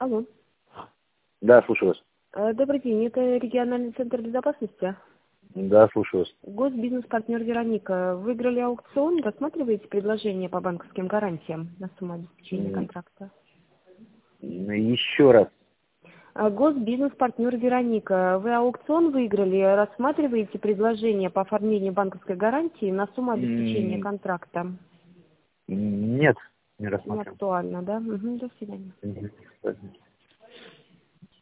Алло. Да, слушаю вас. Добрый день, это региональный центр безопасности. Да, слушаю вас. Госбизнес-партнер Вероника. Выиграли аукцион, рассматриваете предложение по банковским гарантиям на сумму обеспечения контракта? Еще раз. Госбизнес-партнер Вероника. Вы аукцион выиграли, рассматриваете предложение по оформлению банковской гарантии на сумму обеспечения контракта? Нет, не Не рассматриваем. актуально, да? Угу, до свидания. Мгм.